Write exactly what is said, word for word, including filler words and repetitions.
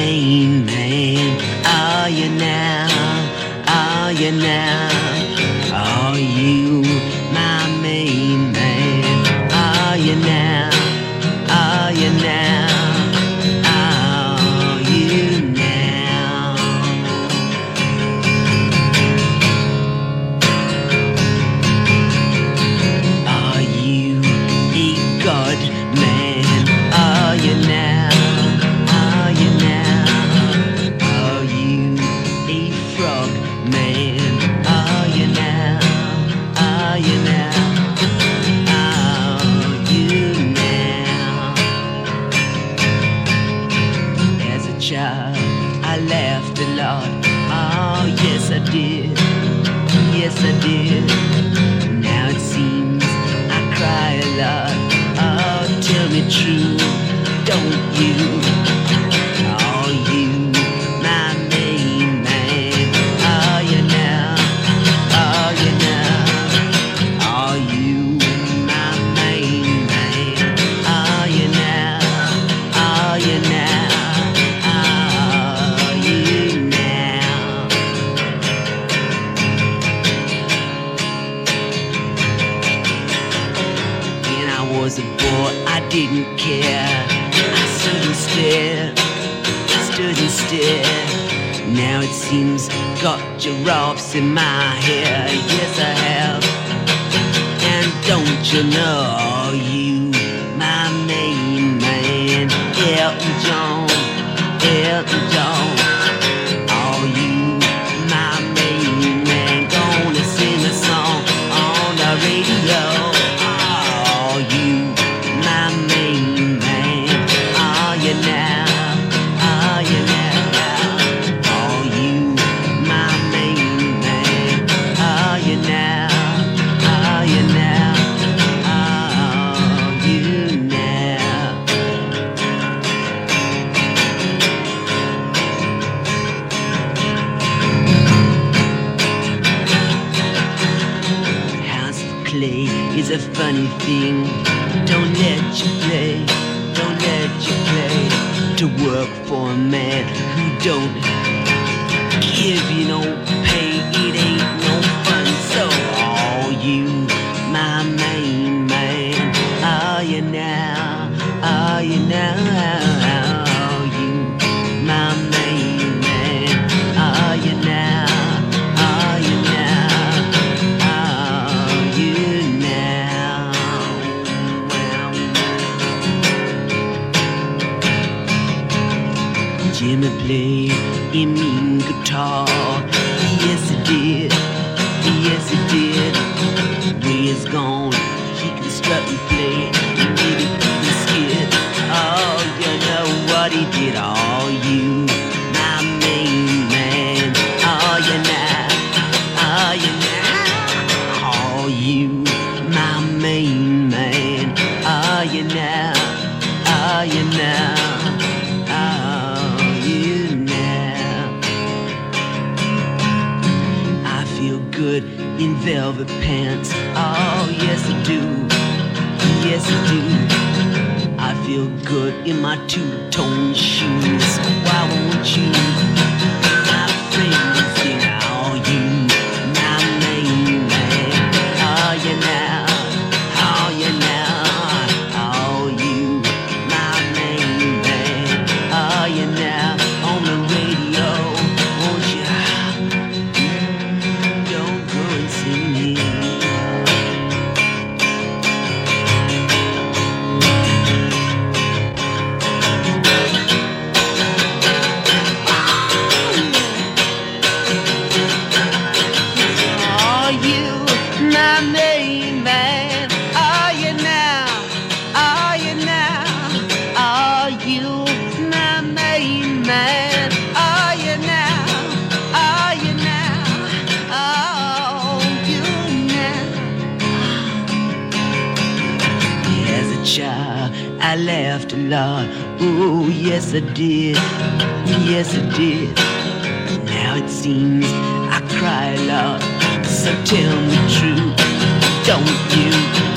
main man. Are you now? Are you now? Are you my main man? Are you now? Are you now? Are you now? Are you a god man? Are you now? Are you now? Are you a frog man? Are you now? Are you now? Are you now? As a child, I laughed a lot. Oh, yes, I did. Yes, I did. Now it seems I cry a lot. Oh, tell me true, don't you? Are you my main man? Are you now? Are you now? Are you my main man? Are you now? Are you now? Are you now? When I was a boy, I didn't care. I stood and stared, I stood and stared. Now it seems got giraffes in my hair. Yes, I have. And don't you know you, my main man, Elton John, Elton John. Are you my main man? Gonna sing a song on the radio. Are you my main man? Are you now? Are you now? Are you my main man? Are you now? Are you now? Are you now? House of clay is a funny thing. Don't let you play, don't let you play. To work for a man who don't give you no pay, it ain't no fun. So are you my main man? Are you now? Are you now? Are you my main man? Are you now? Are you now? Are you now? Jimmy played a mean guitar. Yes, he did. Yes, he did. Way is gone. He can strut and play. Maybe even skid. Oh, you know what he did. Are you my main man? Are you now? Are you now? Are you my main man? Are you now? Are you now? Are you now? I feel good in velvet pants. Oh, yes I do. Yes I do. I feel good in my two-tone shoes. Why won't you, my friend, sing? Are you my main man? Are you now? Are you now? Are you my main man? Are you now on the radio? Won't you? Mm, don't go and see me. Are you my main man? Are you now? Are you now? Are you my main man? Are you now? Are you now? Are you now? As a child, I laughed a lot. Oh, yes I did. Yes I did. Now it seems I cry a lot. So tell me true, don't you?